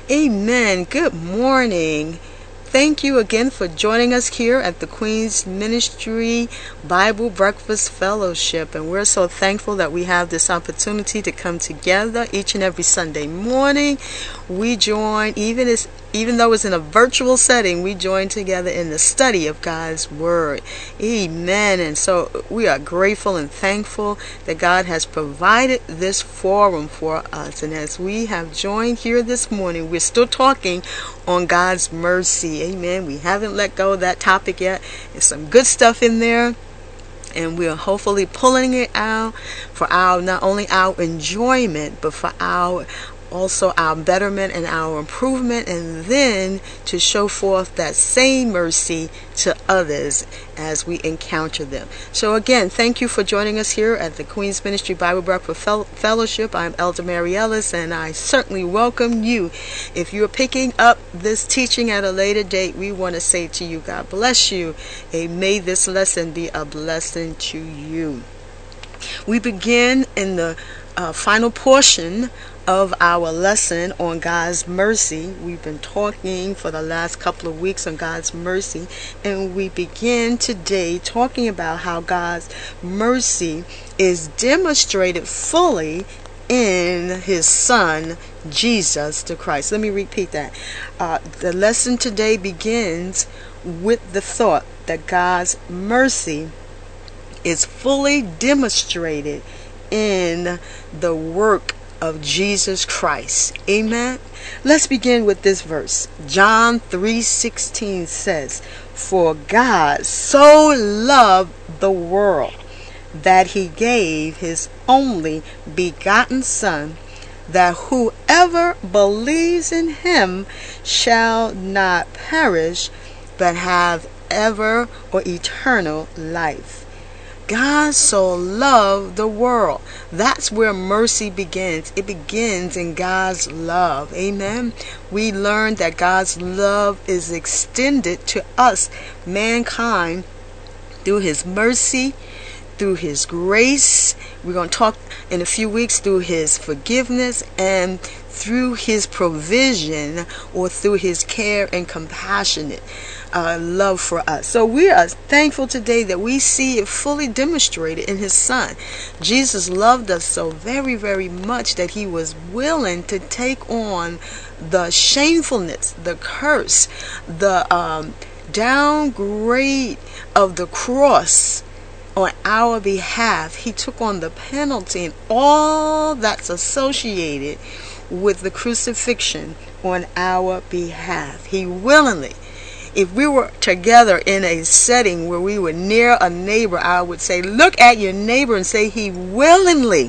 Amen. Good morning. Thank you again for joining us here at the Queen's Ministry Bible Breakfast Fellowship. And we're so thankful that we have this opportunity to come together each and every Sunday morning. We join, even though it's in a virtual setting, we join together in the study of God's Word. Amen. And so we are grateful and thankful that God has provided this forum for us. And as we have joined here this morning, we're still talking on God's mercy. Amen. We haven't let go of that topic yet. There's some good stuff in there, and we're hopefully pulling it out for our, not only our enjoyment, but for our betterment and our improvement, and then to show forth that same mercy to others as we encounter them. So again, thank you for joining us here at the Queen's Ministry Bible Breakfast Fellowship. I'm Elder Mary Ellis, and I certainly welcome you. If you're picking up this teaching at a later date, we want to say to you, God bless you, and may this lesson be a blessing to you. We begin in the final portion of our lesson on God's mercy. We've been talking for the last couple of weeks on God's mercy, and we begin today talking about how God's mercy is demonstrated fully in His Son, Jesus the Christ. Let me repeat that. The lesson today begins with the thought that God's mercy is fully demonstrated in the work of Jesus Christ. Amen. Let's begin with this verse. John 3:16 says, "For God so loved the world that He gave His only begotten Son, that whoever believes in Him shall not perish, but have ever or eternal life." God so loved the world. That's where mercy begins. It begins in God's love. Amen. We learned that God's love is extended to us, mankind, through His mercy, through His grace. We're going to talk in a few weeks through His forgiveness, and through His provision, or through His care and compassionate love for us. So we are thankful today that we see it fully demonstrated in His Son. Jesus loved us so very, very much that He was willing to take on the shamefulness, the curse, the downgrade of the cross on our behalf. He took on the penalty and all that's associated with the crucifixion on our behalf. He willingly. If we were together in a setting where we were near a neighbor, I would say, look at your neighbor and say, He willingly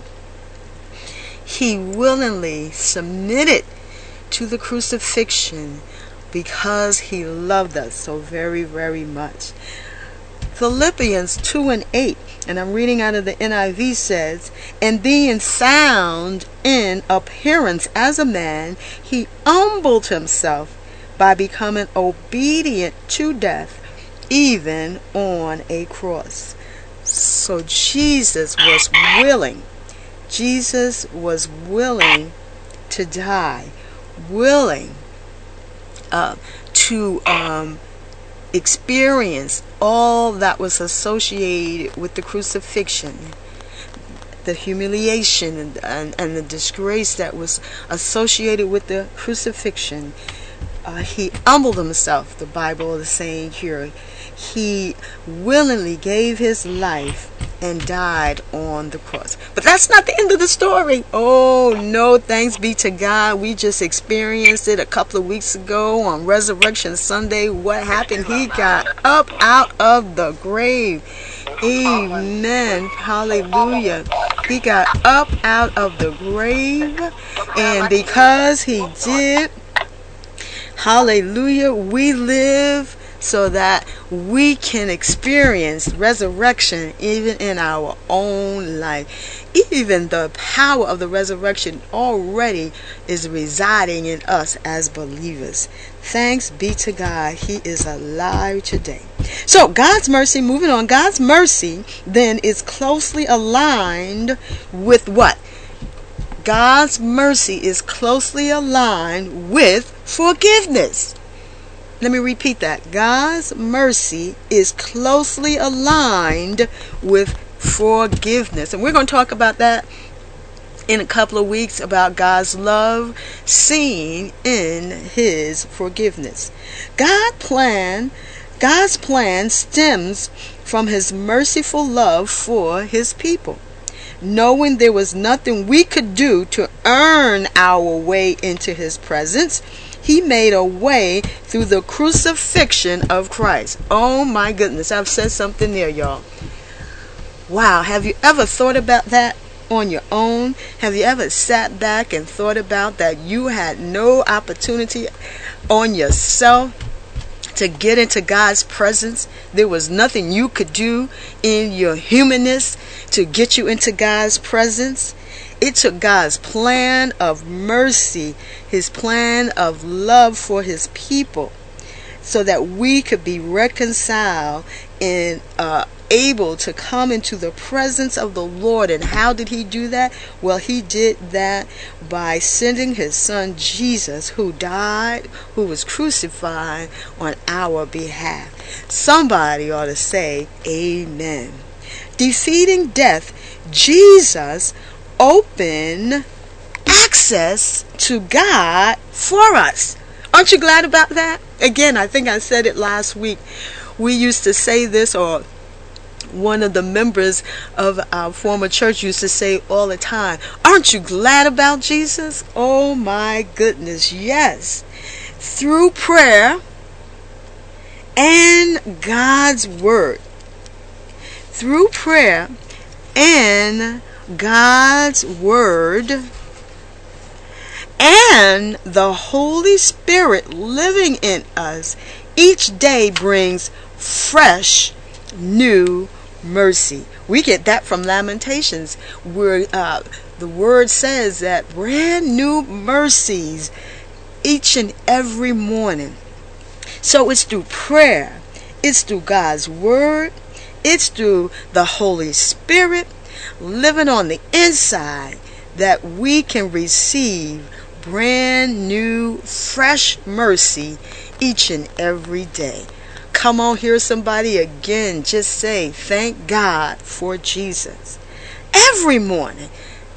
submitted to the crucifixion because He loved us so very, very much. Philippians 2:8, and I'm reading out of the NIV, says, "And being found in appearance as a man, He humbled Himself by becoming obedient to death, even on a cross." So Jesus was willing. Jesus was willing to die, willing to experience all that was associated with the crucifixion, the humiliation and the disgrace that was associated with the crucifixion. He humbled Himself, the Bible is saying here. He willingly gave His life and died on the cross. But that's not the end of the story. Oh no, thanks be to God. We just experienced it a couple of weeks ago on Resurrection Sunday. What happened? He got up out of the grave. Amen. Hallelujah. He got up out of the grave, and because He did, hallelujah, we live so that we can experience resurrection even in our own life. Even the power of the resurrection already is residing in us as believers. Thanks be to God. He is alive today. So God's mercy, moving on, God's mercy then is closely aligned with what? God's mercy is closely aligned with forgiveness. Let me repeat that. God's mercy is closely aligned with forgiveness. And we're going to talk about that in a couple of weeks, about God's love seen in his forgiveness. God's plan stems from his merciful love for his people. Knowing there was nothing we could do to earn our way into his presence, he made a way through the crucifixion of Christ. Oh my goodness, I've said something there, y'all. Wow, have you ever thought about that on your own? Have you ever sat back and thought about that you had no opportunity on yourself to get into God's presence? There was nothing you could do in your humanness to get you into God's presence. It took God's plan of mercy, his plan of love for his people, so that we could be reconciled and able to come into the presence of the Lord. And how did he do that? Well, he did that by sending his son Jesus, who died, who was crucified on our behalf. Somebody ought to say amen. Defeating death, Jesus opened access to God for us. Aren't you glad about that? Again, I think I said it last week. We used to say this, or one of the members of our former church used to say all the time, aren't you glad about Jesus? Oh my goodness, yes. Through prayer and God's word. Through prayer and God's word and the Holy Spirit living in us, each day brings fresh, new mercy. We get that from Lamentations, where the word says that brand new mercies each and every morning. So it's through prayer, it's through God's word, it's through the Holy Spirit living on the inside that we can receive brand new, fresh mercy each and every day. Come on, hear somebody again. Just say, thank God for Jesus. Every morning,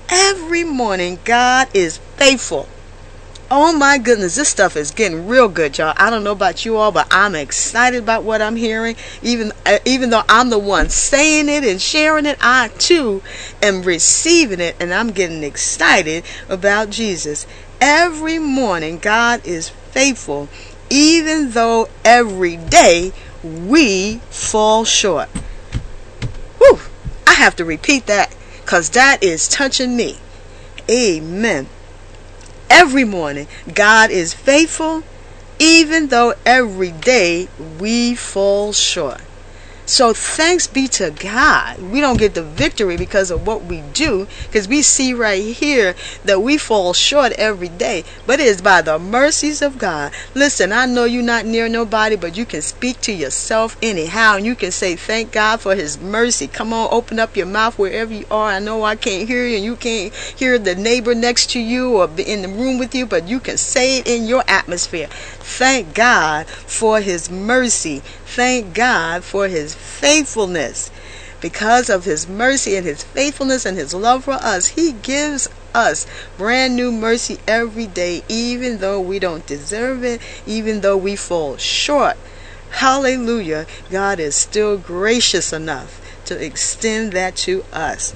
God is faithful. Oh my goodness, this stuff is getting real good, y'all. I don't know about you all, but I'm excited about what I'm hearing. Even though I'm the one saying it and sharing it, I too am receiving it, and I'm getting excited about Jesus. Every morning, God is faithful, even though every day we fall short. Whew, I have to repeat that because that is touching me. Amen. Every morning, God is faithful, even though every day we fall short. So thanks be to God. We don't get the victory because of what we do, because we see right here that we fall short every day. But it is by the mercies of God. Listen, I know you're not near nobody, but you can speak to yourself anyhow, and you can say thank God for his mercy. Come on, open up your mouth wherever you are. I know I can't hear you, and you can't hear the neighbor next to you or in the room with you, but you can say it in your atmosphere. Thank God for his mercy. Thank God for his faithfulness. Because of his mercy and his faithfulness and his love for us, he gives us brand new mercy every day, even though we don't deserve it, even though we fall short. Hallelujah. God is still gracious enough to extend that to us.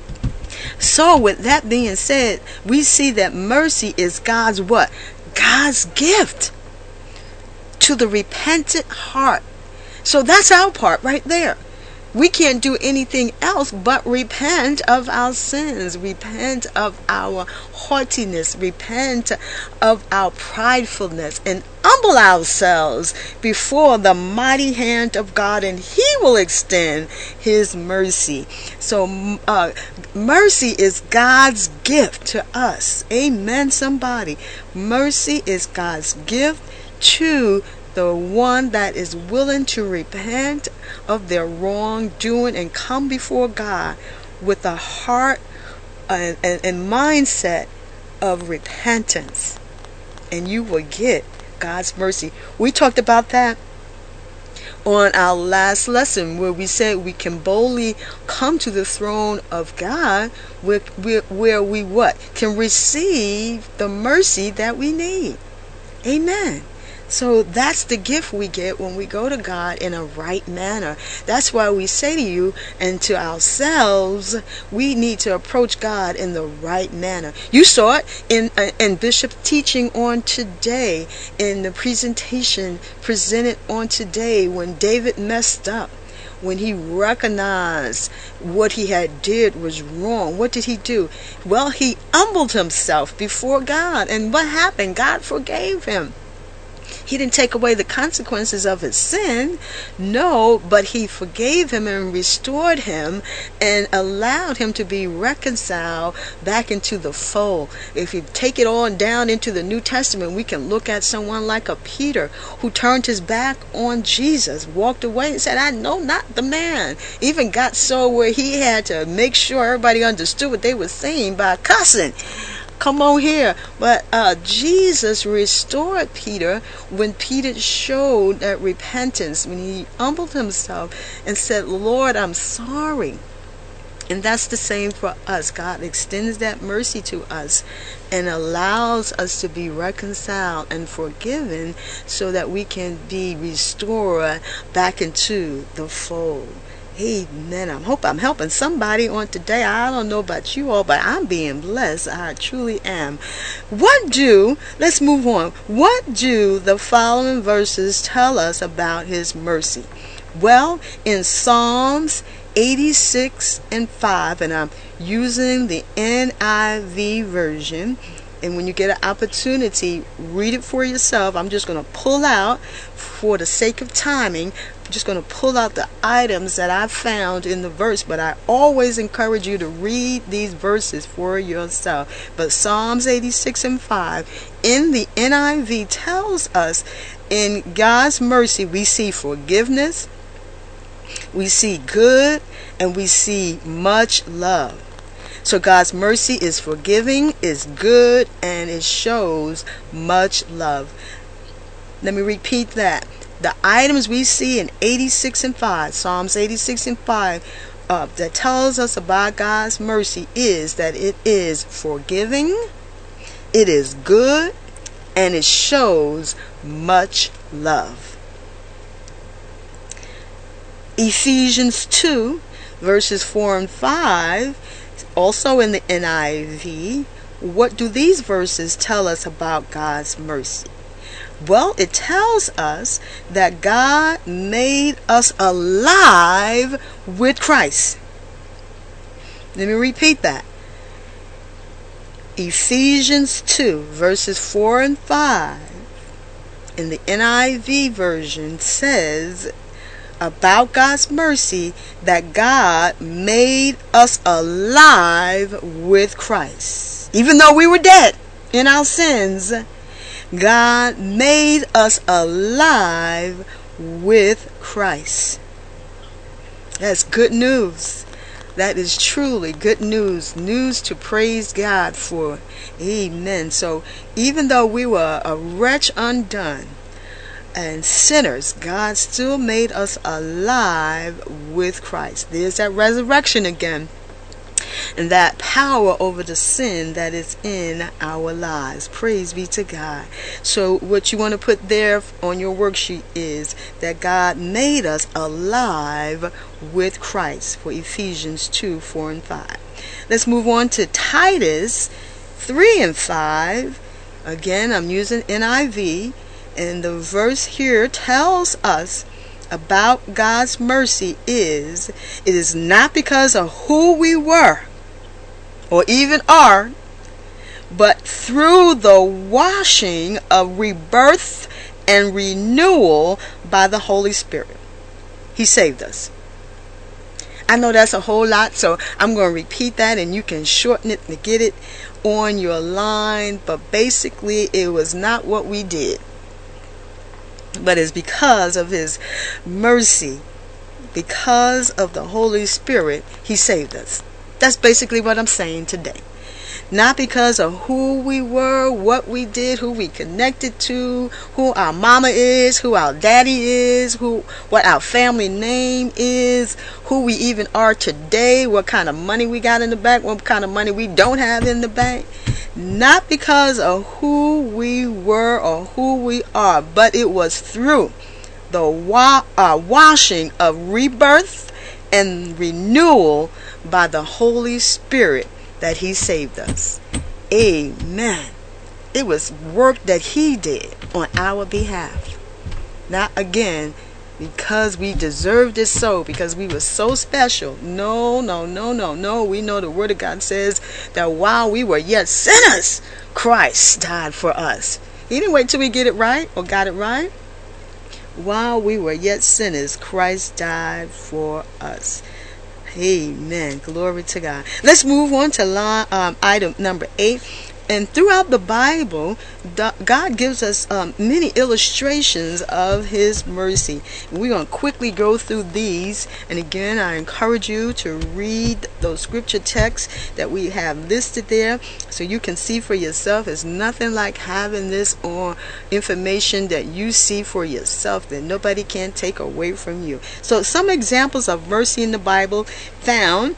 So with that being said, we see that mercy is God's what? God's gift to the repentant heart. So that's our part right there. We can't do anything else but repent of our sins, repent of our haughtiness, repent of our pridefulness, and humble ourselves before the mighty hand of God, and he will extend his mercy. So mercy is God's gift to us. Amen, somebody. Mercy is God's gift to the one that is willing to repent of their wrongdoing and come before God with a heart and mindset of repentance, and you will get God's mercy. We talked about that on our last lesson, where we said we can boldly come to the throne of God where we what? Can receive the mercy that we need. Amen. So that's the gift we get when we go to God in a right manner. That's why we say to you and to ourselves, we need to approach God in the right manner. You saw it in Bishop's teaching on today, in the presentation presented on today, when David messed up. When he recognized what he had did was wrong, what did he do? Well, he humbled himself before God. And what happened? God forgave him. He didn't take away the consequences of his sin, no, but he forgave him and restored him and allowed him to be reconciled back into the fold. If you take it on down into the New Testament, we can look at someone like a Peter who turned his back on Jesus, walked away and said, I know not the man. Even got so where he had to make sure everybody understood what they were saying by cussing. Come on here. But Jesus restored Peter when Peter showed that repentance, when he humbled himself and said, Lord, I'm sorry. And that's the same for us. God extends that mercy to us and allows us to be reconciled and forgiven so that we can be restored back into the fold. Amen. I hope I'm helping somebody on today. I don't know about you all, but I'm being blessed. I truly am. Let's move on. What do the following verses tell us about his mercy? Well, in Psalms 86 and 5, and I'm using the NIV version, and when you get an opportunity, read it for yourself. I'm just going to pull out, for the sake of timing, I'm just going to pull out the items that I found in the verse, but I always encourage you to read these verses for yourself. But Psalms 86 and 5 in the NIV tells us in God's mercy we see forgiveness, we see good, and we see much love. So God's mercy is forgiving, is good, and it shows much love. Let me repeat that. The items we see in 86 and 5, Psalms 86 and 5, that tells us about God's mercy is that it is forgiving, it is good, and it shows much love. Ephesians 2, verses 4 and 5, also in the NIV, what do these verses tell us about God's mercy? Well, it tells us that God made us alive with Christ. Let me repeat that. Ephesians 2, verses 4 and 5 in the NIV version says about God's mercy that God made us alive with Christ. Even though we were dead in our sins, God made us alive with Christ. That's good news. That is truly good news. News to praise God for. Amen. So even though we were a wretch undone and sinners, God still made us alive with Christ. There's that resurrection again. And that power over the sin that is in our lives. Praise be to God. So what you want to put there on your worksheet is that God made us alive with Christ, for Ephesians 2, 4 and 5. Let's move on to Titus 3 and 5. Again, I'm using NIV, and the verse here tells us about God's mercy is, it is not because of who we were or even are, but through the washing of rebirth and renewal by the Holy Spirit. He saved us. I know that's a whole lot, so I'm going to repeat that and you can shorten it and get it on your line. But basically, it was not what we did, but it's because of His mercy, because of the Holy Spirit, He saved us. That's basically what I'm saying today. Not because of who we were, what we did, who we connected to, who our mama is, who our daddy is, what our family name is, who we even are today, what kind of money we got in the bank, what kind of money we don't have in the bank. Not because of who we were or who we are, but it was through the washing of rebirth and renewal by the Holy Spirit that He saved us. Amen. It was work that He did on our behalf. Not again because we deserved it so, because we were so special. No. We know the Word of God says that while we were yet sinners, Christ died for us. He didn't wait till we get it right or got it right. While we were yet sinners, Christ died for us. Amen. Glory to God. Let's move on to item number 8. And throughout the Bible, God gives us many illustrations of His mercy. We're going to quickly go through these. And again, I encourage you to read those scripture texts that we have listed there so you can see for yourself. It's nothing like having this on information that you see for yourself that nobody can take away from you. So some examples of mercy in the Bible found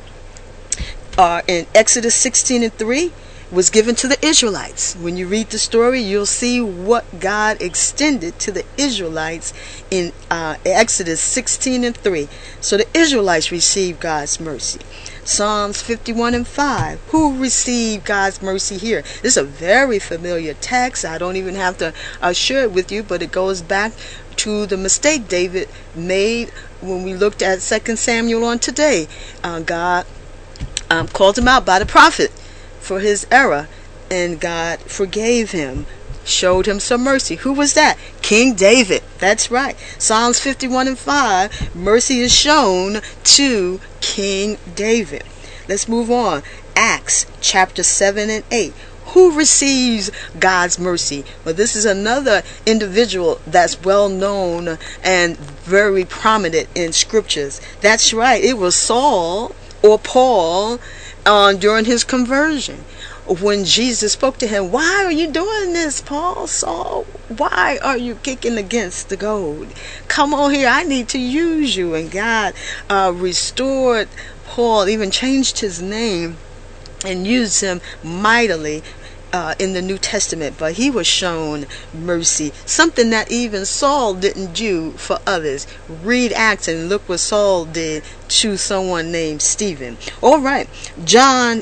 are in Exodus 16:3. Was given to the Israelites. When you read the story, you'll see what God extended to the Israelites in Exodus 16:3. So the Israelites received God's mercy. Psalms 51:5. Who received God's mercy here? This is a very familiar text. I don't even have to share it with you, but it goes back to the mistake David made when we looked at 2 Samuel on today. God called him out by the prophet for his error, and God forgave him, showed him some mercy. Who was that? King David. That's right. Psalms 51:5. Mercy is shown to King David. Let's move on. Acts chapter 7 and 8. Who receives God's mercy? Well, this is another individual that's well known and very prominent in scriptures. That's right. It was Saul or Paul during his conversion, when Jesus spoke to him. Why are you doing this, Paul? Saul, why are you kicking against the goad? Come on here, I need to use you. And God restored Paul, even changed his name and used him mightily in the New Testament. But he was shown mercy, something that even Saul didn't do for others. Read Acts and look what Saul did to someone named Stephen. All right, John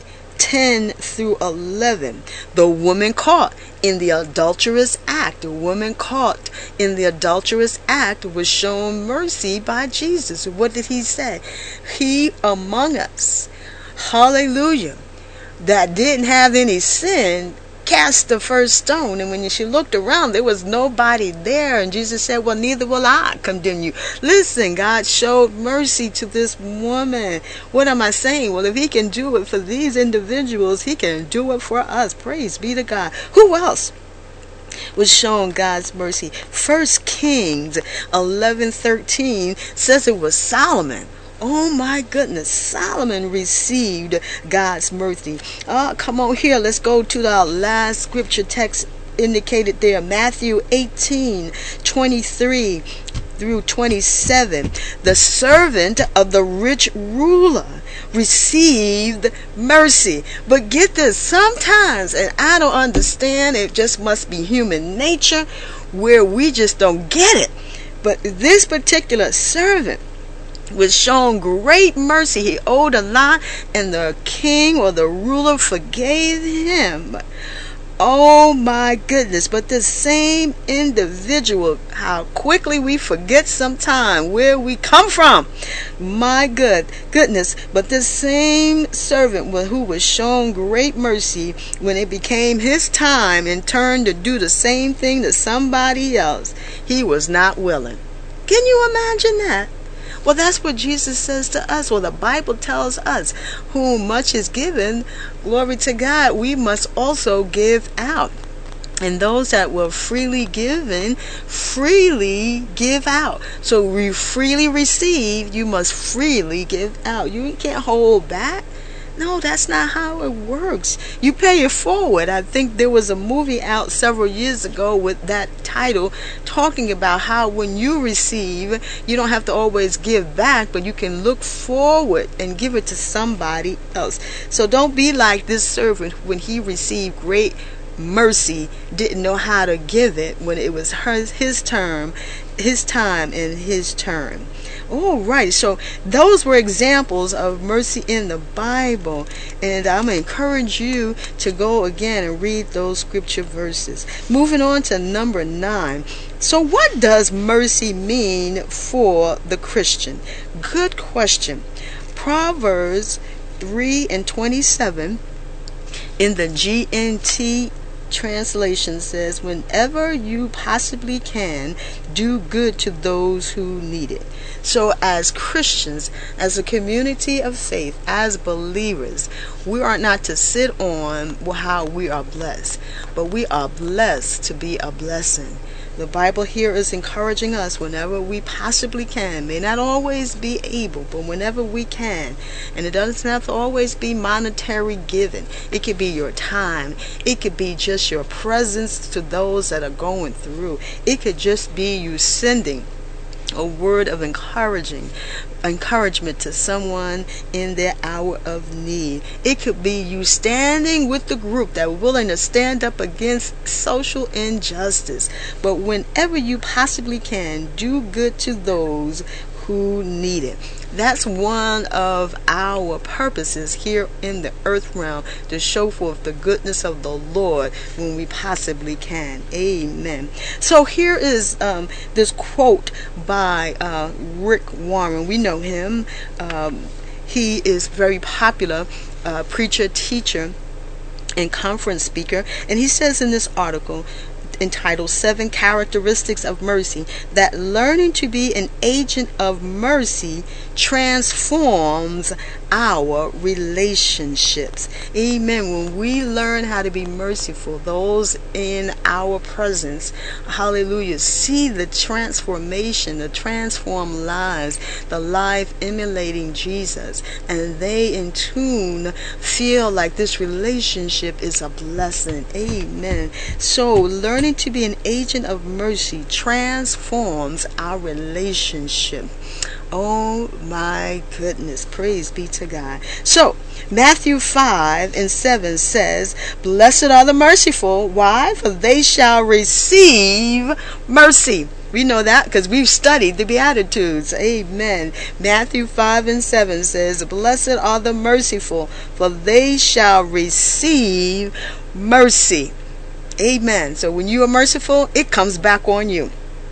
8:10-11. The woman caught in the adulterous act. The woman caught in the adulterous act was shown mercy by Jesus. What did He say? He among us, hallelujah, that didn't have any sin, cast the first stone. And when she looked around, there was nobody there. And Jesus said, well, neither will I condemn you. Listen, God showed mercy to this woman. What am I saying? Well, if He can do it for these individuals, He can do it for us. Praise be to God. Who else was shown God's mercy? 1 Kings 11:13 says it was Solomon. Oh my goodness, Solomon received God's mercy. Come on here, let's go to the last scripture text indicated there, Matthew 18:23-27. The servant of the rich ruler received mercy. But get this, sometimes, and I don't understand, it just must be human nature where we just don't get it. But this particular servant was shown great mercy. He owed a lot, and the king or the ruler forgave him. Oh my goodness. But the same individual, how quickly we forget sometime where we come from. My goodness. But the same servant who was shown great mercy, when it became his time in turn to do the same thing to somebody else, he was not willing. Can you imagine that? Well, that's what Jesus says to us. Well, the Bible tells us, whom much is given, glory to God, we must also give out. And those that were freely given, freely give out. So we freely receive, you must freely give out. You can't hold back. No, that's not how it works. You pay it forward. I think there was a movie out several years ago with that title, talking about how when you receive, you don't have to always give back, but you can look forward and give it to somebody else. So don't be like this servant when he received great mercy, didn't know how to give it when it was his time and his turn. All right, so those were examples of mercy in the Bible, and I'm going to encourage you to go again and read those scripture verses. Moving on to number 9. So what does mercy mean for the Christian? Good question. Proverbs 3:27 in the GNT translation says, whenever you possibly can, do good to those who need it. So as Christians, as a community of faith, as believers, we are not to sit on how we are blessed, but we are blessed to be a blessing. The Bible here is encouraging us whenever we possibly can, may not always be able, but whenever we can. And it doesn't have to always be monetary giving. It could be your time. It could be just your presence to those that are going through. It could just be you sending a word of encouragement to someone in their hour of need. It could be you standing with the group that are willing to stand up against social injustice. But whenever you possibly can, do good to those who need it. That's one of our purposes here in the earth realm, to show forth the goodness of the Lord when we possibly can. Amen. So here is this quote by Rick Warren. We know him. He is very popular preacher, teacher, and conference speaker. And he says in this article entitled 7 Characteristics of Mercy, that learning to be an agent of mercy transforms our relationships. Amen. When we learn how to be merciful, those in our presence, hallelujah, see the transformation, the transformed lives, the life emulating Jesus, and they in tune feel like this relationship is a blessing. Amen. So learning to be an agent of mercy transforms our relationship. Oh my goodness, praise be to God. So Matthew 5:7 says, blessed are the merciful. Why? For they shall receive mercy. We know that because we've studied the Beatitudes. Amen. Matthew 5:7 says, blessed are the merciful, for they shall receive mercy. Amen. So when you are merciful, it comes back on you.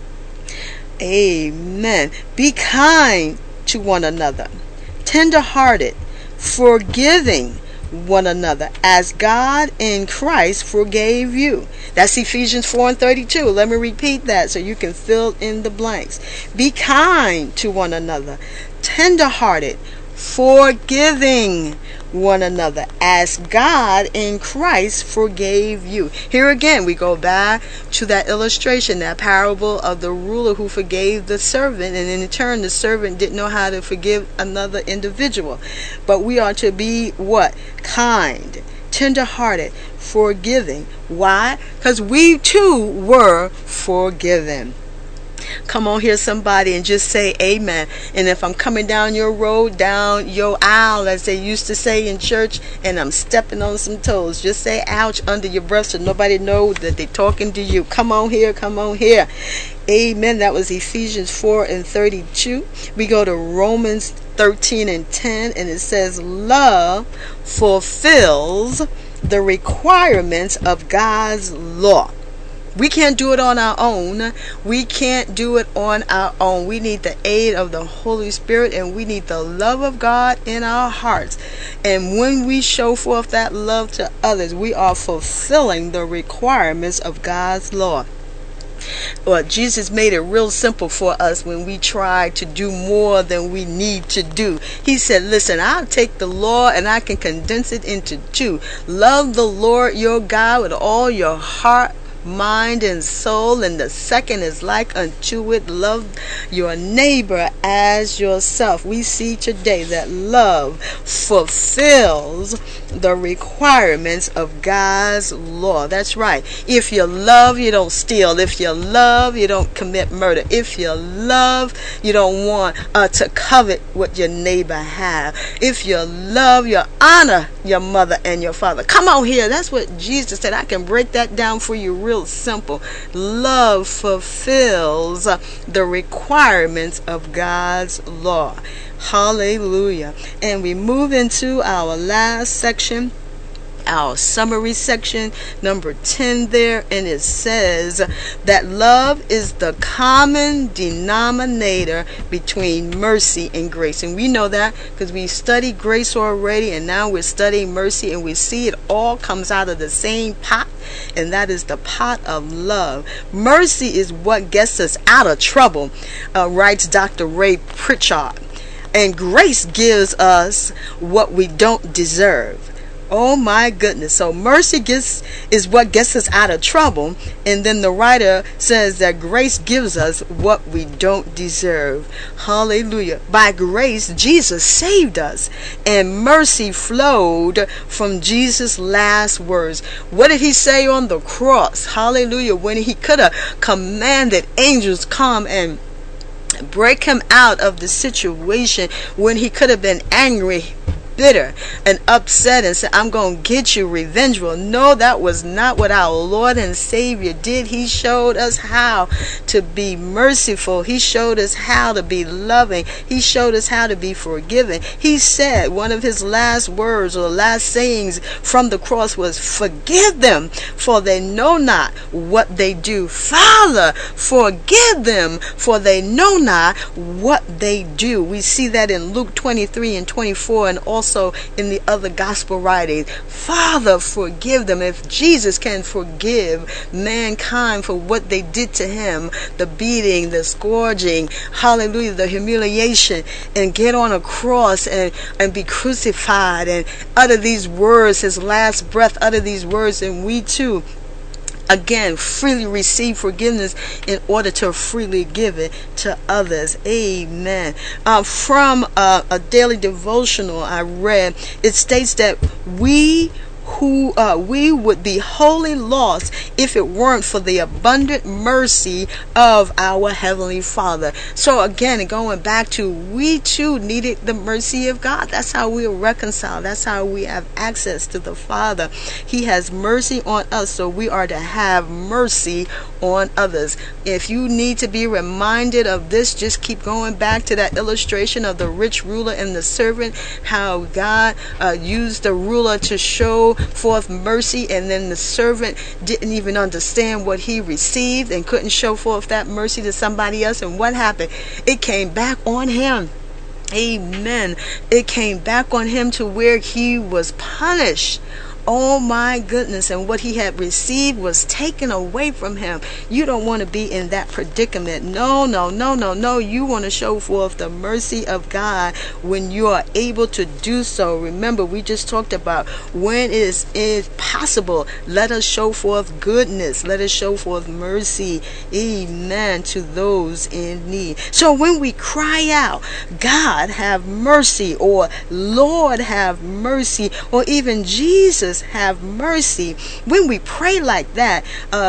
Amen. Be kind to one another, tender-hearted, forgiving one another, as God in Christ forgave you. That's Ephesians 4:32. Let me repeat that so you can fill in the blanks. Be kind to one another, tender-hearted, forgiving one another, as God in Christ forgave you. Here again, we go back to that illustration, that parable of the ruler who forgave the servant, and in turn the servant didn't know how to forgive another individual. But we are to be what? Kind, tender-hearted, forgiving. Why? Because we too were forgiven. Come on here, somebody, and just say amen. And if I'm coming down your road, down your aisle, as they used to say in church, and I'm stepping on some toes, just say ouch under your breath so nobody knows that they're talking to you. Come on here, come on here. Amen. That was Ephesians 4:32. We go to Romans 13:10, and it says, love fulfills the requirements of God's law. We can't do it on our own. We can't do it on our own. We need the aid of the Holy Spirit, and we need the love of God in our hearts. And when we show forth that love to others, we are fulfilling the requirements of God's law. Well, Jesus made it real simple for us when we try to do more than we need to do. He said, listen, I'll take the law and I can condense it into 2. Love the Lord your God with all your heart, mind, and soul. And the second is like unto it, love your neighbor as yourself. We see today that love fulfills the requirements of God's law. That's right. If you love, you don't steal. If you love, you don't commit murder. If you love, you don't want to covet what your neighbor have. If you love, you honor your mother and your father. Come on here. That's what Jesus said. I can break that down for you real simple. Love fulfills the requirements of God's law. Hallelujah. And we move into our last section, our summary section, number 10 there, and it says that love is the common denominator between mercy and grace. And we know that because we studied grace already, and now we're studying mercy, and we see it all comes out of the same pot, and that is the pot of love. Mercy is what gets us out of trouble, writes Dr. Ray Pritchard. And grace gives us what we don't deserve. Oh my goodness. So mercy is what gets us out of trouble. And then the writer says that grace gives us what we don't deserve. Hallelujah. By grace, Jesus saved us. And mercy flowed from Jesus' last words. What did he say on the cross? Hallelujah. When he could have commanded angels come and break him out of the situation, when he could have been angry, bitter, and upset and said, I'm going to get you revengeful. No, that was not what our Lord and Savior did. He showed us how to be merciful. He showed us how to be loving. He showed us how to be forgiving. He said one of his last words or last sayings from the cross was, forgive them, for they know not what they do. Father, forgive them, for they know not what they do. We see that in Luke 23 and 24, and also in the other gospel writings. Father, forgive them. If Jesus can forgive mankind for what they did to him, the beating, the scourging, hallelujah, the humiliation, and get on a cross and be crucified and utter these words, his last breath, utter these words, and we too again freely receive forgiveness in order to freely give it to others. Amen. From a daily devotional I read, it states that we would be wholly lost if it weren't for the abundant mercy of our Heavenly Father. So again, going back to, we too needed the mercy of God. That's how we are reconciled. That's how we have access to the Father. He has mercy on us, so we are to have mercy on others. If you need to be reminded of this, just keep going back to that illustration of the rich ruler and the servant, how God used the ruler to show forth mercy, and then the servant didn't even understand what he received and couldn't show forth that mercy to somebody else. And what happened? It came back on him. Amen. It came back on him to where he was punished. Oh my goodness. And what he had received was taken away from him. You don't want to be in that predicament. No. You want to show forth the mercy of God when you are able to do so. Remember, we just talked about when it is possible, let us show forth goodness. Let us show forth mercy. Amen. To those in need. So when we cry out, God have mercy, or Lord have mercy, or even Jesus have mercy, when we pray like that,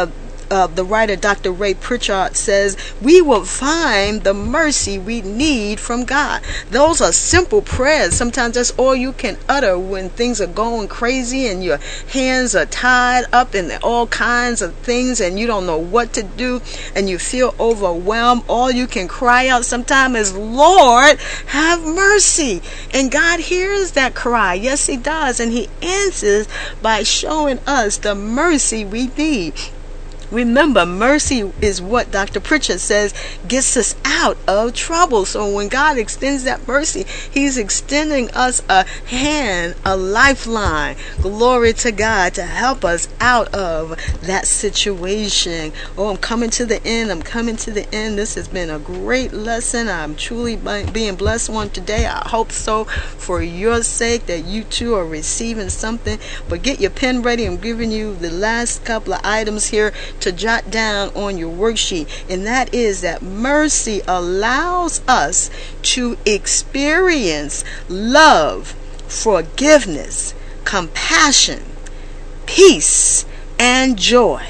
the writer Dr. Ray Pritchard says we will find the mercy we need from God. Those are simple prayers. Sometimes that's all you can utter when things are going crazy and your hands are tied up in all kinds of things and you don't know what to do and you feel overwhelmed. All you can cry out sometimes is, Lord, have mercy. And God hears that cry. Yes, he does. And he answers by showing us the mercy we need. Remember, mercy is what Dr. Pritchard says gets us out of trouble. So when God extends that mercy, he's extending us a hand, a lifeline, glory to God, to help us out of that situation. Oh, I'm coming to the end. This has been a great lesson. I'm truly being blessed on today. I hope so, for your sake, that you too are receiving something. But get your pen ready. I'm giving you the last couple of items here to jot down on your worksheet, and that is that mercy allows us to experience love, forgiveness, compassion, peace, and joy,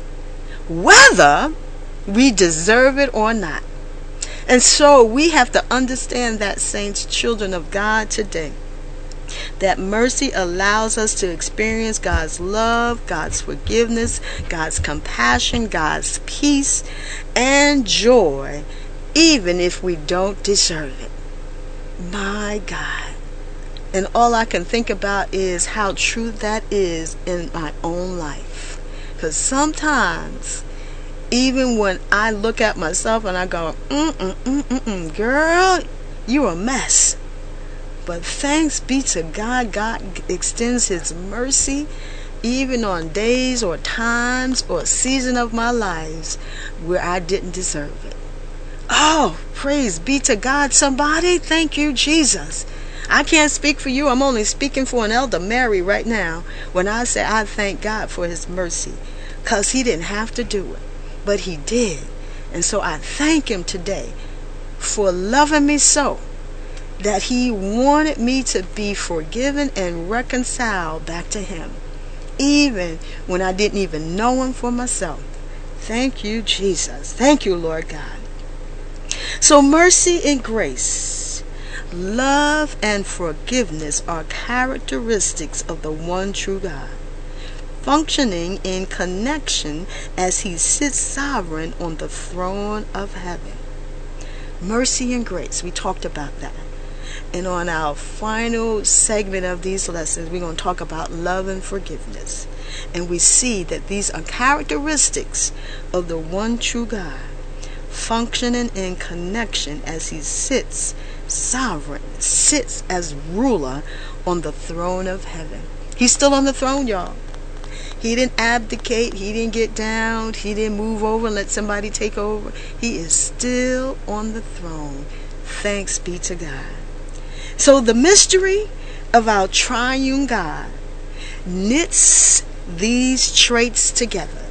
whether we deserve it or not. And so we have to understand that, saints, children of God, today, that mercy allows us to experience God's love, God's forgiveness, God's compassion, God's peace, and joy, even if we don't deserve it. My God. And all I can think about is how true that is in my own life. Because sometimes, even when I look at myself and I go, girl, you're a mess. But thanks be to God, God extends His mercy even on days or times or season of my lives where I didn't deserve it. Oh, praise be to God, somebody. Thank you, Jesus. I can't speak for you. I'm only speaking for an Elder Mary right now when I say I thank God for His mercy, because He didn't have to do it, but He did. And so I thank Him today for loving me so that He wanted me to be forgiven and reconciled back to Him, even when I didn't even know Him for myself. Thank you, Jesus. Thank you, Lord God. So mercy and grace, love and forgiveness are characteristics of the one true God, functioning in connection as He sits sovereign on the throne of heaven. Mercy and grace, we talked about that. And on our final segment of these lessons, we're going to talk about love and forgiveness. And we see that these are characteristics of the one true God, functioning in connection as He sits sovereign, sits as ruler on the throne of heaven. He's still on the throne, y'all. He didn't abdicate. He didn't get down. He didn't move over and let somebody take over. He is still on the throne. Thanks be to God. So the mystery of our triune God knits these traits together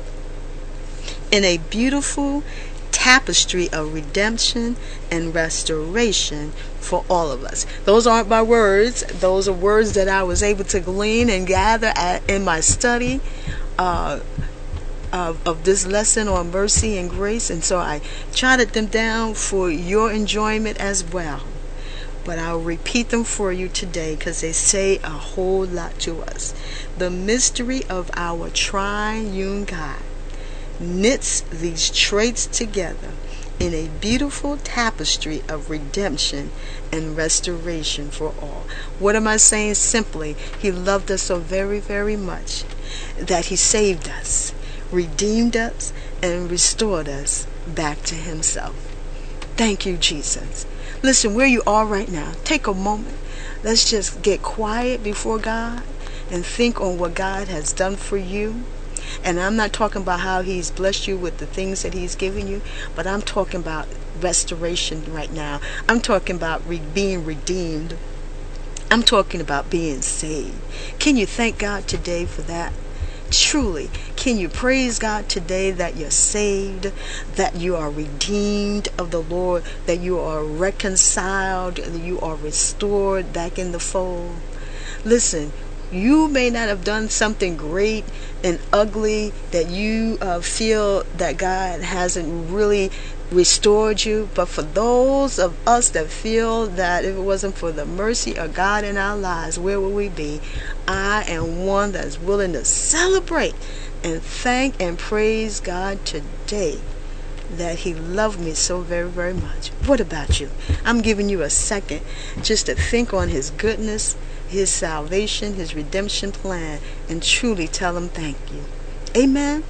in a beautiful tapestry of redemption and restoration for all of us. Those aren't my words. Those are words that I was able to glean and gather in my study of this lesson on mercy and grace. And so I jotted them down for your enjoyment as well. But I'll repeat them for you today because they say a whole lot to us. The mystery of our triune God knits these traits together in a beautiful tapestry of redemption and restoration for all. What am I saying? Simply, He loved us so very, very much that He saved us, redeemed us, and restored us back to Himself. Thank you, Jesus. Listen, where you are right now, take a moment. Let's just get quiet before God and think on what God has done for you. And I'm not talking about how He's blessed you with the things that He's given you, but I'm talking about restoration right now. I'm talking about being redeemed. I'm talking about being saved. Can you thank God today for that? Truly, can you praise God today that you're saved, that you are redeemed of the Lord, that you are reconciled, that you are restored back in the fold? Listen, you may not have done something great and ugly that you feel that God hasn't really restored you, but for those of us that feel that if it wasn't for the mercy of God in our lives, where would we be? I am one that's willing to celebrate and thank and praise God today that He loved me so very, very much. What about you? I'm giving you a second just to think on His goodness, His salvation, His redemption plan, and truly tell Him thank you. Amen.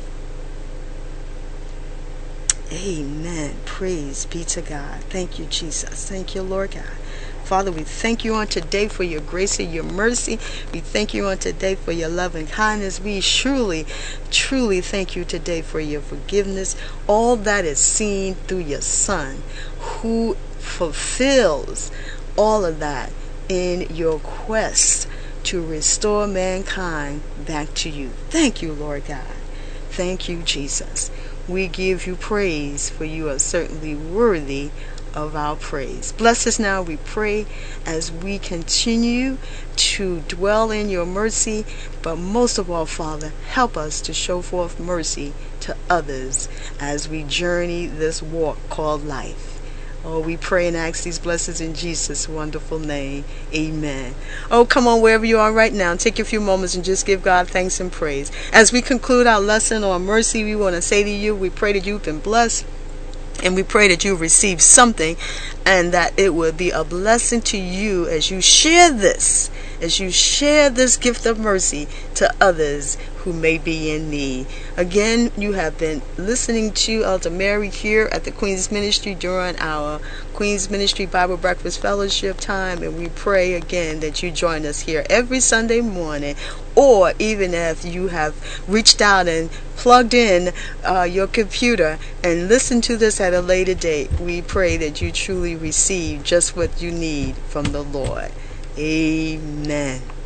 Amen. Praise be to God. Thank you, Jesus. Thank you, Lord God. Father, we thank you on today for your grace and your mercy. We thank you on today for your love and kindness. We truly thank you today for your forgiveness. All that is seen through your Son, who fulfills all of that in your quest to restore mankind back to you. Thank you, Lord God. thank you, Jesus. We give you praise, for you are certainly worthy of our praise. Bless us now, we pray, as we continue to dwell in your mercy, but most of all, Father, help us to show forth mercy to others as we journey this walk called life. Oh, we pray and ask these blessings in Jesus' wonderful name. Amen. Oh, come on, wherever you are right now, take a few moments and just give God thanks and praise. As we conclude our lesson on mercy, we want to say to you, we pray that you've been blessed. And we pray that you receive something and that it will be a blessing to you as you share this gift of mercy to others who may be in need. Again, you have been listening to Elder Mary here at the Queen's Ministry during our Queen's Ministry Bible Breakfast Fellowship time, and we pray again that you join us here every Sunday morning, or even if you have reached out and plugged in your computer and listened to this at a later date. We pray that you truly receive just what you need from the Lord. Amen.